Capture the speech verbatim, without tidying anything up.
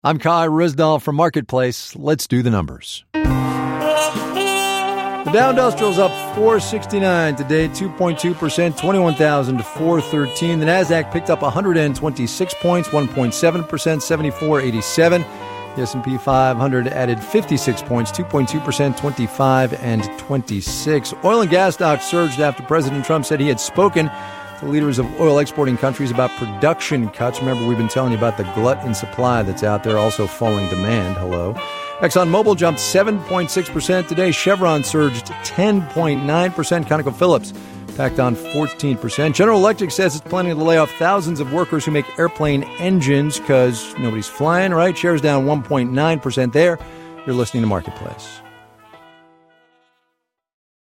I'm Kai Rizdal from Marketplace. Let's do the numbers. The Dow Industrial's up four sixty-nine today, two point two percent, twenty-one thousand four hundred thirteen. The Nasdaq picked up one hundred twenty-six points, one point seven percent, seventy-four eighty-seven. The S and P five hundred added fifty-six points, two point two percent, twenty-five and twenty-six. Oil and gas stocks surged after President Trump said he had spoken to leaders of oil exporting countries about production cuts. Remember, we've been telling you about the glut in supply that's out there, also falling demand. Hello. ExxonMobil jumped seven point six percent today. Chevron surged ten point nine percent. ConocoPhillips packed on fourteen percent. General Electric says it's planning to lay off thousands of workers who make airplane engines because nobody's flying, right? Shares down one point nine percent there. You're listening to Marketplace.